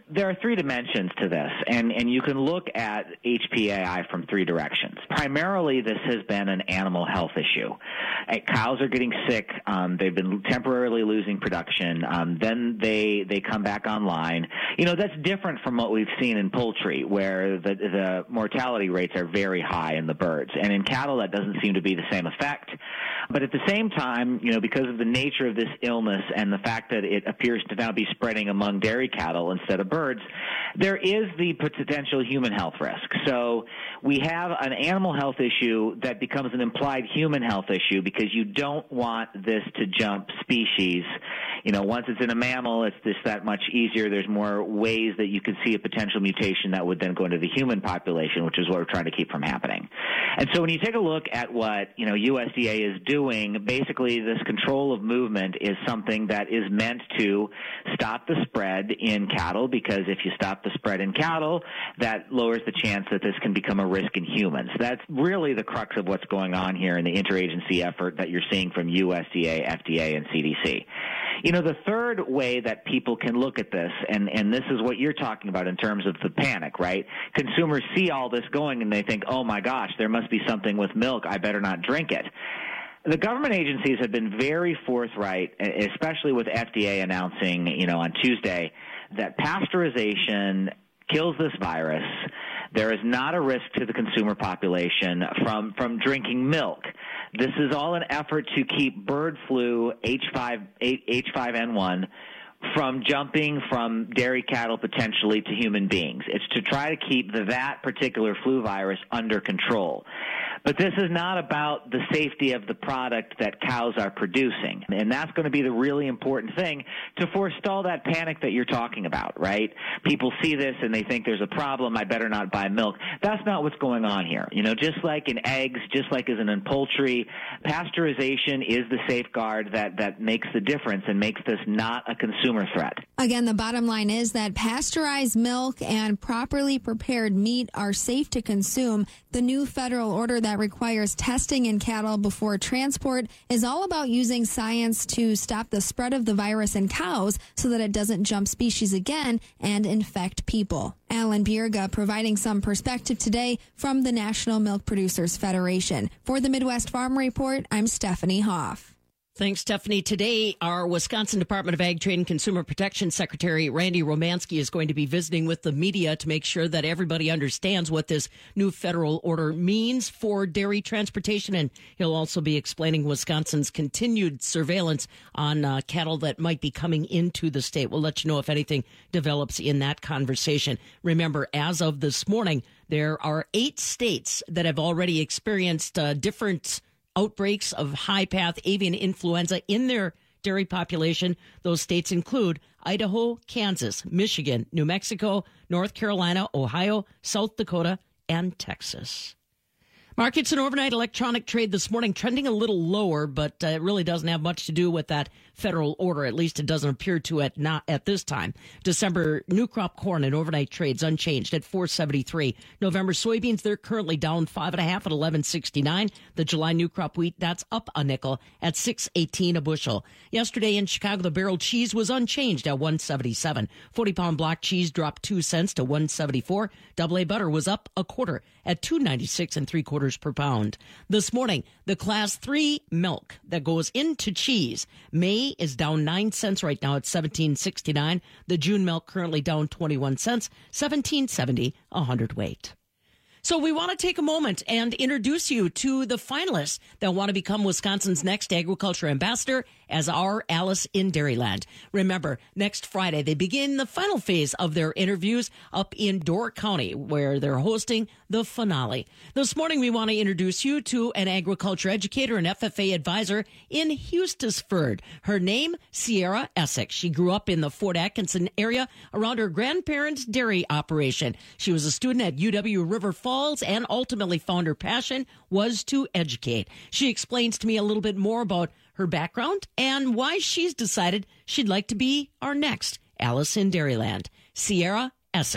there are three dimensions to this, and you can look at HPAI from three directions. Primarily, this has been an animal health issue. Cows are getting sick. They've been temporarily losing production. Then they come back online. That's different from what we've seen in poultry, where the mortality rates are very high in the birds. And in cattle, that doesn't seem to be the same effect. But at the same time, because of the nature of this illness and the fact that it appears to now be spreading among dairy cattle instead of birds, there is the potential human health risk. So we have an animal health issue that becomes an implied human health issue because you don't want this to jump species. Once it's in a mammal, it's just that much easier. There's more ways that you could see a potential mutation that would then go into the human population, which is what we're trying to keep from happening. And so when you take a look at what, USDA is doing, basically this control of movement is something that is meant to stop the spread in cattle, because if you stop the spread in cattle, that lowers the chance that this can become a risk in humans. That's really the crux of what's going on here in the interagency effort that you're seeing from USDA, FDA, and CDC. The third way that people can look at this, and this is what you're talking about in terms of the panic, right? Consumers see all this going and they think, oh my gosh, there must be something with milk. I better not drink it. The government agencies have been very forthright, especially with FDA announcing, on Tuesday, that pasteurization kills this virus. There is not a risk to the consumer population from drinking milk. This is all an effort to keep bird flu H5N1 from jumping from dairy cattle potentially to human beings. It's to try to keep that particular flu virus under control. But this is not about the safety of the product that cows are producing. And that's going to be the really important thing to forestall that panic that you're talking about, right? People see this and they think there's a problem, I better not buy milk. That's not what's going on here. Just like in eggs, just like as in poultry, pasteurization is the safeguard that makes the difference and makes this not a consumer threat. Again, the bottom line is that pasteurized milk and properly prepared meat are safe to consume. The new federal order that requires testing in cattle before transport is all about using science to stop the spread of the virus in cows so that it doesn't jump species again and infect people. Alan Bierga providing some perspective today from the National Milk Producers Federation. For the Midwest Farm Report, I'm Stephanie Hoff. Thanks, Stephanie. Today, our Wisconsin Department of Ag, Trade, and Consumer Protection Secretary Randy Romanski is going to be visiting with the media to make sure that everybody understands what this new federal order means for dairy transportation. And he'll also be explaining Wisconsin's continued surveillance on cattle that might be coming into the state. We'll let you know if anything develops in that conversation. Remember, as of this morning, there are 8 states that have already experienced different outbreaks of high-path avian influenza in their dairy population. Those states include Idaho, Kansas, Michigan, New Mexico, North Carolina, Ohio, South Dakota, and Texas. Markets and overnight electronic trade this morning trending a little lower, but it really doesn't have much to do with that federal order. At least it doesn't appear to at this time. December new crop corn and overnight trades unchanged at $4.73. November soybeans, they're currently down 5.5 at $11.69. The July new crop wheat, that's up a nickel at $6.18 a bushel. Yesterday in Chicago, the barrel cheese was unchanged at $1.77. 40-pound block cheese dropped 2 cents to $1.74. Double A butter was up a quarter at $2.96 3/4 per pound. This morning, the Class 3 milk that goes into cheese, May is down 9 cents right now at $17.69. The June milk currently down 21 cents, $17.70 a hundredweight. So we want to take a moment and introduce you to the finalists that want to become Wisconsin's next agriculture ambassador as our Alice in Dairyland. Remember, next Friday, they begin the final phase of their interviews up in Door County, where they're hosting the finale. This morning, we want to introduce you to an agriculture educator and FFA advisor in Hustisford. Her name, Sierra Essex. She grew up in the Fort Atkinson area around her grandparents' dairy operation. She was a student at UW River Falls and ultimately found her passion was to educate. She explains to me a little bit more about her background and why she's decided she'd like to be our next Alice in Dairyland. Sierra Essex.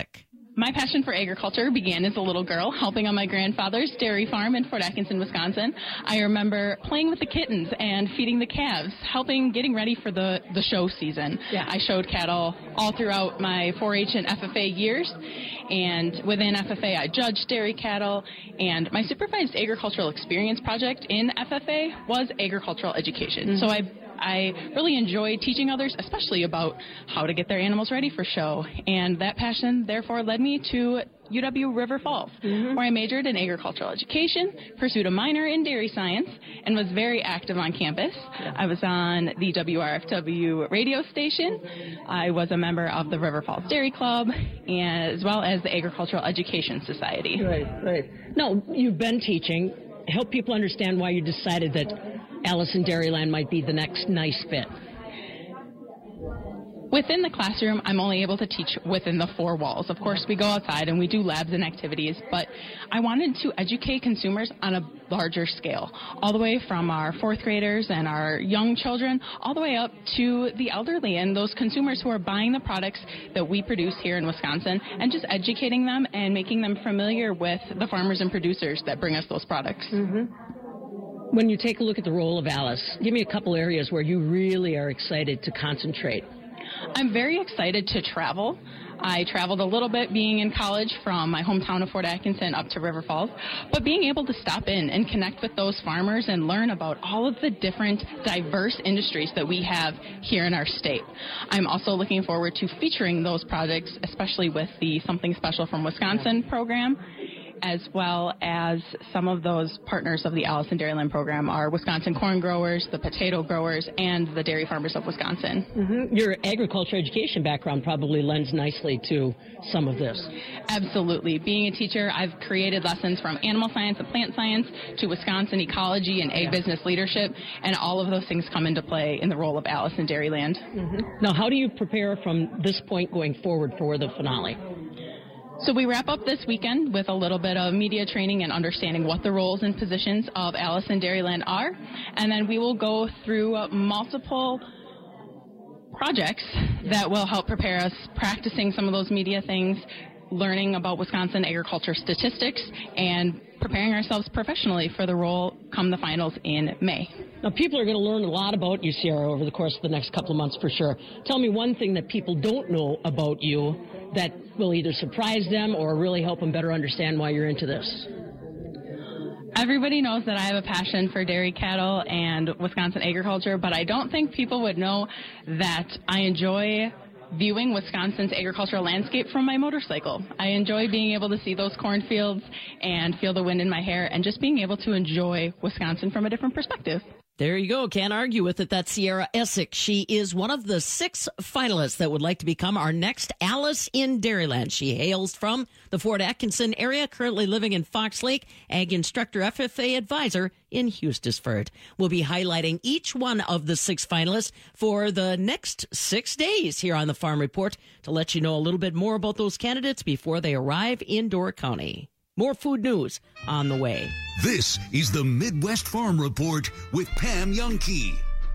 My passion for agriculture began as a little girl, helping on my grandfather's dairy farm in Fort Atkinson, Wisconsin. I remember playing with the kittens and feeding the calves, getting ready for the show season. Yeah. I showed cattle all throughout my 4-H and FFA years, and within FFA I judged dairy cattle, and my supervised agricultural experience project in FFA was agricultural education. So I really enjoy teaching others, especially about how to get their animals ready for show. And that passion, therefore, led me to UW River Falls, where I majored in agricultural education, pursued a minor in dairy science, and was very active on campus. I was on the WRFW radio station. I was a member of the River Falls Dairy Club, and as well as the Agricultural Education Society. Right. Now, you've been teaching. Help people understand why you decided that Allison Dairyland might be the next nice fit. Within the classroom, I'm only able to teach within the 4 walls. Of course, we go outside and we do labs and activities, but I wanted to educate consumers on a larger scale, all the way from our 4th graders and our young children, all the way up to the elderly and those consumers who are buying the products that we produce here in Wisconsin, and just educating them and making them familiar with the farmers and producers that bring us those products. When you take a look at the role of Alice, give me a couple areas where you really are excited to concentrate. I'm very excited to travel. I traveled a little bit being in college from my hometown of Fort Atkinson up to River Falls, but being able to stop in and connect with those farmers and learn about all of the different diverse industries that we have here in our state. I'm also looking forward to featuring those projects, especially with the Something Special from Wisconsin program, as well as some of those partners of the Allison Dairyland program are Wisconsin corn growers, the potato growers, and the dairy farmers of Wisconsin. Your agriculture education background probably lends nicely to some of this. Absolutely. Being a teacher, I've created lessons from animal science and plant science to Wisconsin ecology and ag business leadership, and all of those things come into play in the role of Allison Dairyland. Now, how do you prepare from this point going forward for the finale? So we wrap up this weekend with a little bit of media training and understanding what the roles and positions of Allison Dairyland are. And then we will go through multiple projects that will help prepare us, practicing some of those media things, learning about Wisconsin agriculture statistics, and preparing ourselves professionally for the role come the finals in May. Now, people are going to learn a lot about you, Sierra, over the course of the next couple of months for sure. Tell me one thing that people don't know about you that will either surprise them or really help them better understand why you're into this. Everybody knows that I have a passion for dairy cattle and Wisconsin agriculture, but I don't think people would know that I enjoy viewing Wisconsin's agricultural landscape from my motorcycle. I enjoy being able to see those cornfields and feel the wind in my hair and just being able to enjoy Wisconsin from a different perspective. There you go. Can't argue with it. That's Sierra Essex. She is one of the 6 finalists that would like to become our next Alice in Dairyland. She hails from the Fort Atkinson area, currently living in Fox Lake, ag instructor, FFA advisor in Eustisford. We'll be highlighting each one of the 6 finalists for the next 6 days here on the Farm Report to let you know a little bit more about those candidates before they arrive in Door County. More food news on the way. This is the Midwest Farm Report with Pam Youngkey.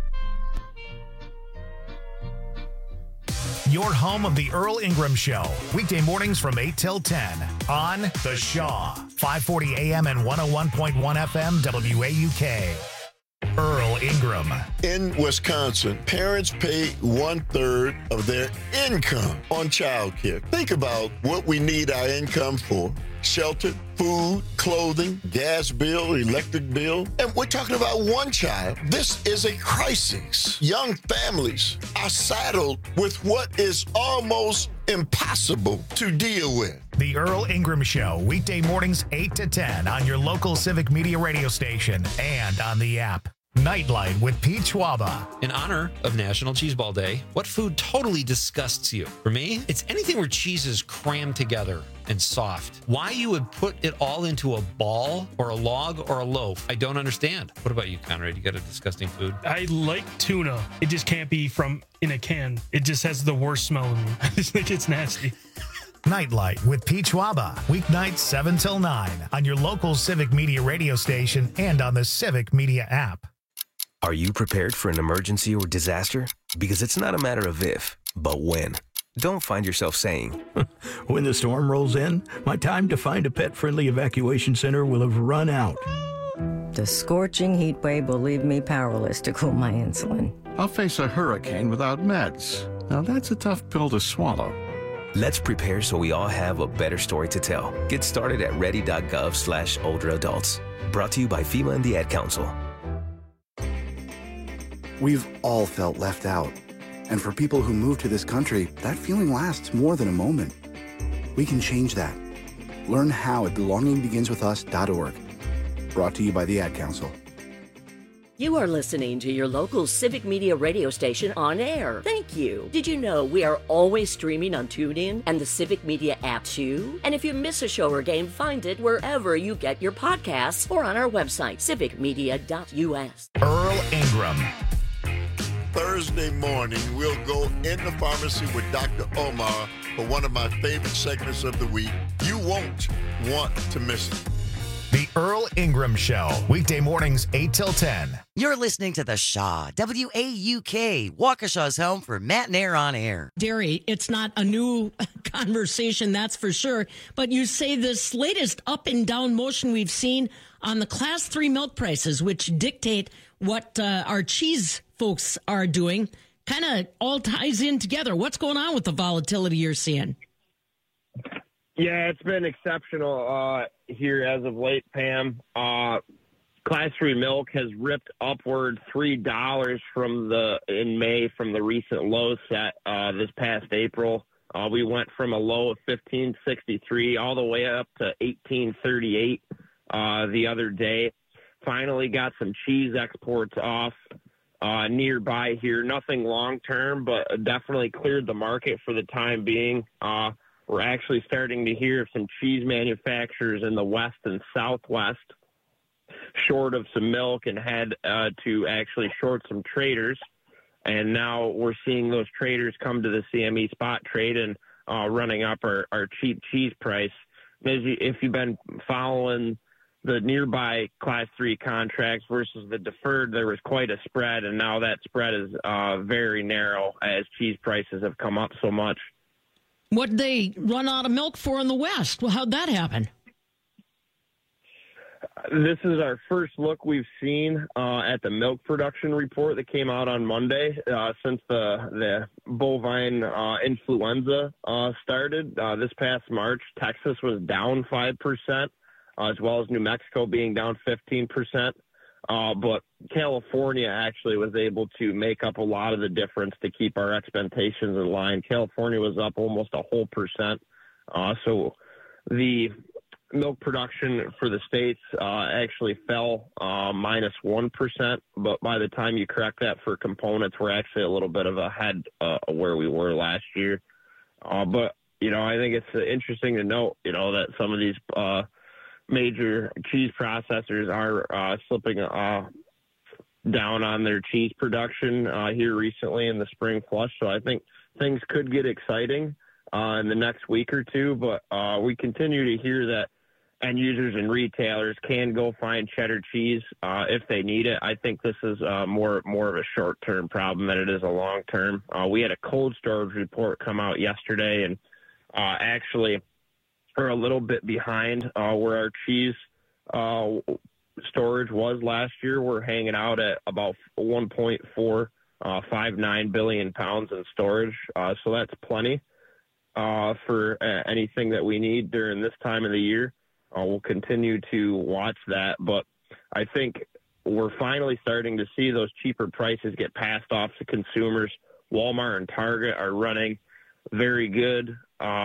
Your home of the Earl Ingram Show. Weekday mornings from 8 till 10 on The Shaw. 540 AM and 101.1 FM WAUK. Earl Ingram. In Wisconsin, parents pay 1/3 of their income on child care. Think about what we need our income for. Shelter, food, clothing, gas bill, electric bill. And we're talking about one child. This is a crisis. Young families are saddled with what is almost impossible to deal with. The Earl Ingram Show, weekday mornings 8 to 10 on your local Civic Media radio station and on the app. Nightlight with Pete Schwaba. In honor of National Cheese Ball Day, what food totally disgusts you? For me, it's anything where cheese is crammed together and soft. Why you would put it all into a ball or a log or a loaf, I don't understand. What about you, Conrad? You got a disgusting food? I like tuna. It just can't be from in a can. It just has the worst smell in me. I just think it's nasty. Nightlight with Pete Schwaba, weeknights 7 till 9 on your local Civic Media radio station and on the Civic Media app. Are you prepared for an emergency or disaster? Because it's not a matter of if, but when. don't find yourself saying, when the storm rolls in, my time to find a pet-friendly evacuation center will have run out. The scorching heat wave will leave me powerless to cool my insulin. I'll face a hurricane without meds. Now that's a tough pill to swallow. Let's prepare so we all have a better story to tell. Get started at ready.gov/older adults. Brought to you by FEMA and the Ad Council. We've all felt left out. And for people who move to this country, that feeling lasts more than a moment. We can change that. Learn how at belongingbeginswithus.org. Brought to you by the Ad Council. You are listening to your local Civic Media radio station on air. Thank you. Did you know we are always streaming on TuneIn and the Civic Media app too? And if you miss a show or game, find it wherever you get your podcasts or on our website, civicmedia.us. Earl Ingram. Thursday morning, we'll go in the pharmacy with Dr. Omar for one of my favorite segments of the week. You won't want to miss it. The Earl Ingram Show, weekday mornings 8 till 10. You're listening to The Shaw, WAUK, Waukesha's home for Matt and Air on Air. Derry, it's not a new conversation, that's for sure. But you say this latest up and down motion we've seen on the Class 3 milk prices, which dictate what our cheese folks are doing, kind of all ties in together. What's going on with the volatility you're seeing? Yeah, it's been exceptional here as of late, Pam. Class 3 milk has ripped upward $3 in May from the recent low set this past April. We went from a low of $15.63 all the way up to $18.38 the other day. Finally got some cheese exports off nearby here. Nothing long term, but definitely cleared the market for the time being. We're actually starting to hear of some cheese manufacturers in the West and Southwest short of some milk and had to actually short some traders. And now we're seeing those traders come to the CME spot trade and running up our cheap cheese price. If you've been following the nearby Class 3 contracts versus the deferred, there was quite a spread, and now that spread is very narrow as cheese prices have come up so much. What'd they run out of milk for in the West? Well, how'd that happen? This is our first look we've seen at the milk production report that came out on Monday since the bovine influenza started. This past March, Texas was down 5%, as well as New Mexico being down 15%. But California actually was able to make up a lot of the difference to keep our expectations in line. California was up almost a whole percent. So the milk production for the states actually fell minus 1%. But by the time you correct that for components, we're actually a little bit of ahead where we were last year. But, I think it's interesting to note, that some of these major cheese processors are slipping down on their cheese production here recently in the spring flush. So I think things could get exciting in the next week or two, but we continue to hear that end users and retailers can go find cheddar cheese if they need it. I think this is more of a short-term problem than it is a long-term. We had a cold storage report come out yesterday, and actually are a little bit behind where our cheese storage was last year. We're hanging out at about 1.459 billion pounds in storage. So that's plenty for anything that we need during this time of the year. We'll continue to watch that, but I think we're finally starting to see those cheaper prices get passed off to consumers. Walmart and Target are running very good,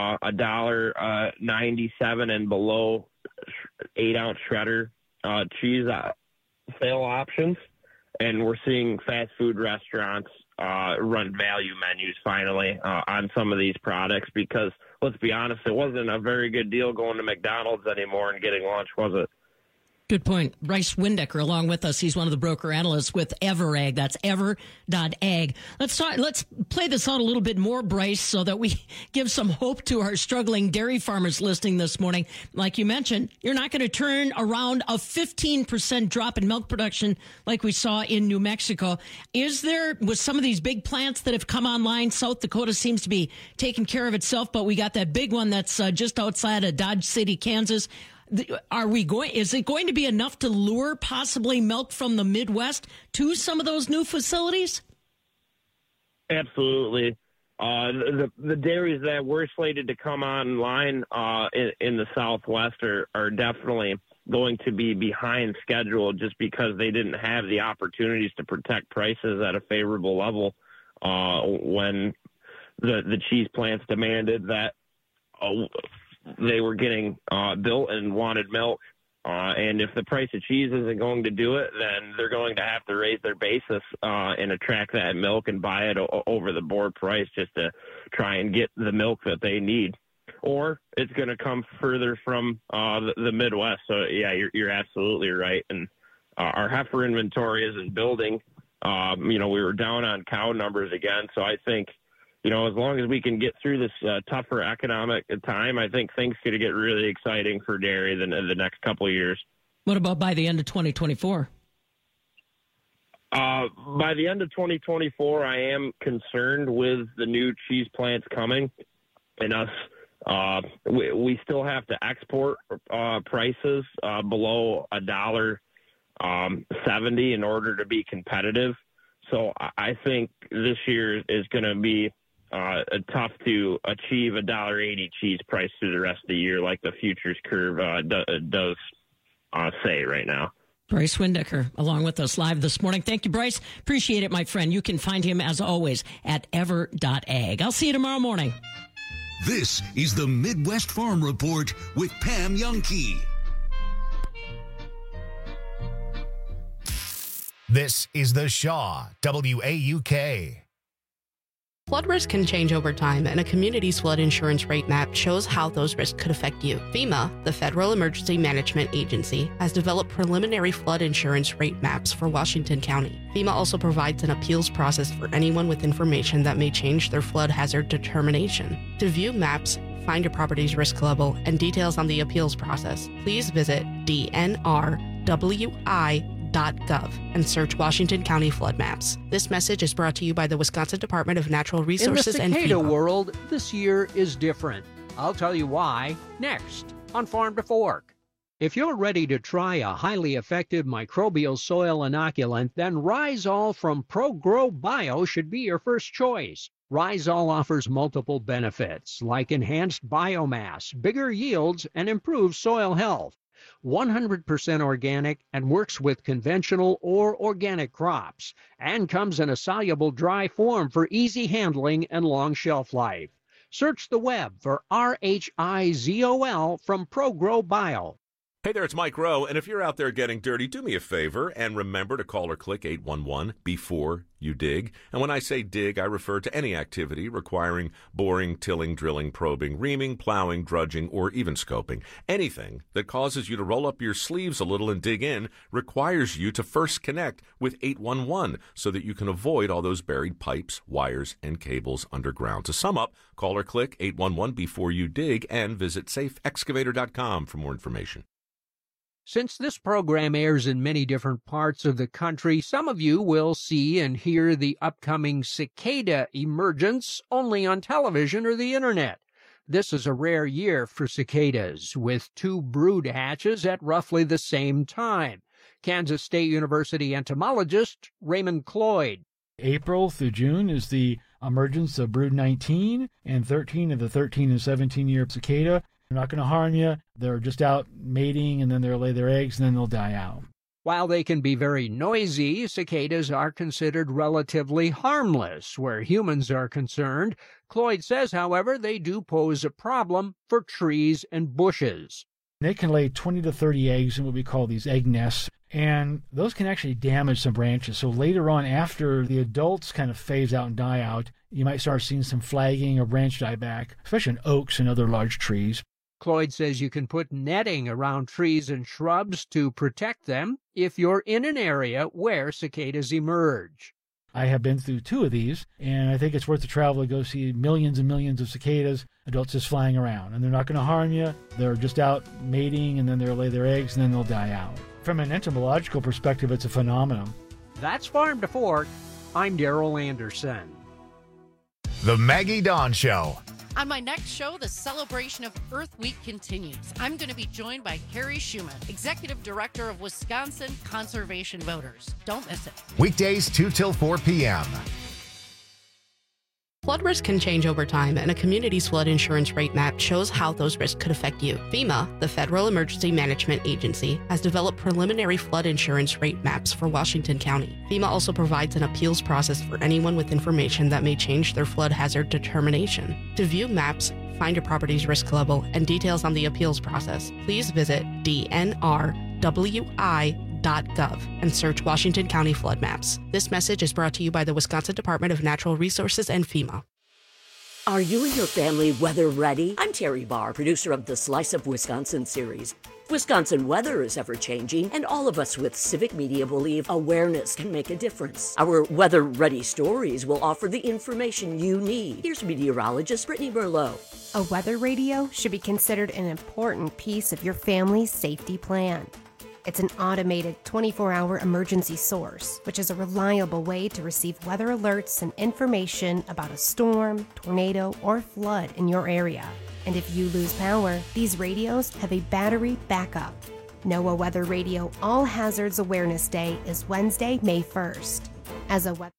$1.97 and below 8-ounce shredder cheese sale options, and we're seeing fast food restaurants run value menus finally on some of these products, because let's be honest, it wasn't a very good deal going to McDonald's anymore and getting lunch, was it? Good point. Bryce Windecker along with us. He's one of the broker analysts with EverAg. That's ever.ag. Let's play this out a little bit more, Bryce, so that we give some hope to our struggling dairy farmers listening this morning. Like you mentioned, you're not going to turn around a 15% drop in milk production like we saw in New Mexico. Is there, with some of these big plants that have come online, South Dakota seems to be taking care of itself, but we got that big one that's just outside of Dodge City, Kansas. Is it going to be enough to lure possibly milk from the Midwest to some of those new facilities? Absolutely. The dairies that were slated to come online in the Southwest are definitely going to be behind schedule just because they didn't have the opportunities to protect prices at a favorable level when the cheese plants demanded that they were getting built and wanted milk. And if the price of cheese isn't going to do it, then they're going to have to raise their basis and attract that milk and buy it over the board price just to try and get the milk that they need. Or it's going to come further from the Midwest. So, yeah, you're absolutely right. And our heifer inventory isn't building. We were down on cow numbers again. So I think, as long as we can get through this tougher economic time, I think things could get really exciting for dairy in the next couple of years. What about by the end of 2024? By the end of 2024, I am concerned with the new cheese plants coming and us. We still have to export prices below $1.70 in order to be competitive. So I think this year is going to be tough to achieve a $1.80 cheese price through the rest of the year, like the futures curve does say right now. Bryce Windecker, along with us live this morning. Thank you, Bryce. Appreciate it, my friend. You can find him, as always, at ever.ag. I'll see you tomorrow morning. This is the Midwest Farm Report with Pam Youngkey. This is the Shaw WAUK. Flood risk can change over time, and a community's flood insurance rate map shows how those risks could affect you. FEMA, the Federal Emergency Management Agency, has developed preliminary flood insurance rate maps for Washington County. FEMA also provides an appeals process for anyone with information that may change their flood hazard determination. To view maps, find your property's risk level, and details on the appeals process, please visit DNRWI.gov and search Washington County flood maps. This message is brought to you by the Wisconsin Department of Natural Resources and FEMA. In the cicada world, this year is different. I'll tell you why next on Farm to Fork. If you're ready to try a highly effective microbial soil inoculant, then Rhizol from ProGrow Bio should be your first choice. Rhizol offers multiple benefits like enhanced biomass, bigger yields, and improved soil health. 100% organic and works with conventional or organic crops, and comes in a soluble dry form for easy handling and long shelf life. Search the web for RHIZOL from ProGrow Bio. Hey there, it's Mike Rowe, and if you're out there getting dirty, do me a favor and remember to call or click 811 before you dig. And when I say dig, I refer to any activity requiring boring, tilling, drilling, probing, reaming, plowing, drudging, or even scoping. Anything that causes you to roll up your sleeves a little and dig in requires you to first connect with 811 so that you can avoid all those buried pipes, wires, and cables underground. To sum up, call or click 811 before you dig and visit safeexcavator.com for more information. Since this program airs in many different parts of the country, some of you will see and hear the upcoming cicada emergence only on television or the internet. This is a rare year for cicadas, with 2 brood hatches at roughly the same time. Kansas State University entomologist Raymond Cloyd. April through June is the emergence of brood 19 and 13 of the 13 and 17-year cicada. They're not going to harm you. They're just out mating, and then they'll lay their eggs, and then they'll die out. While they can be very noisy, cicadas are considered relatively harmless where humans are concerned. Cloyd says, however, they do pose a problem for trees and bushes. They can lay 20 to 30 eggs in what we call these egg nests, and those can actually damage some branches. So later on, after the adults kind of phase out and die out, you might start seeing some flagging or branch dieback, especially in oaks and other large trees. Cloyd says you can put netting around trees and shrubs to protect them if you're in an area where cicadas emerge. I have been through 2 of these, and I think it's worth the travel to go see millions and millions of cicadas, adults just flying around. And they're not going to harm you. They're just out mating, and then they'll lay their eggs, and then they'll die out. From an entomological perspective, it's a phenomenon. That's Farm to Fork. I'm Daryl Anderson. The Maggie Dawn Show. On my next show, the celebration of Earth Week continues. I'm going to be joined by Harry Schumann, Executive Director of Wisconsin Conservation Voters. Don't miss it. Weekdays 2 till 4 p.m. Flood risk can change over time, and a community's flood insurance rate map shows how those risks could affect you. FEMA, the Federal Emergency Management Agency, has developed preliminary flood insurance rate maps for Washington County. FEMA also provides an appeals process for anyone with information that may change their flood hazard determination. To view maps, find your property's risk level, and details on the appeals process, please visit DNRWI.gov and search Washington County flood maps. This message is brought to you by the Wisconsin Department of Natural Resources and FEMA. Are you and your family weather ready? I'm Terry Barr, producer of the Slice of Wisconsin series. Wisconsin weather is ever-changing, and all of us with Civic Media believe awareness can make a difference. Our weather-ready stories will offer the information you need. Here's meteorologist Brittany Berlow. A weather radio should be considered an important piece of your family's safety plan. It's an automated 24-hour emergency source, which is a reliable way to receive weather alerts and information about a storm, tornado, or flood in your area. And if you lose power, these radios have a battery backup. NOAA Weather Radio All Hazards Awareness Day is Wednesday, May 1st. As a weather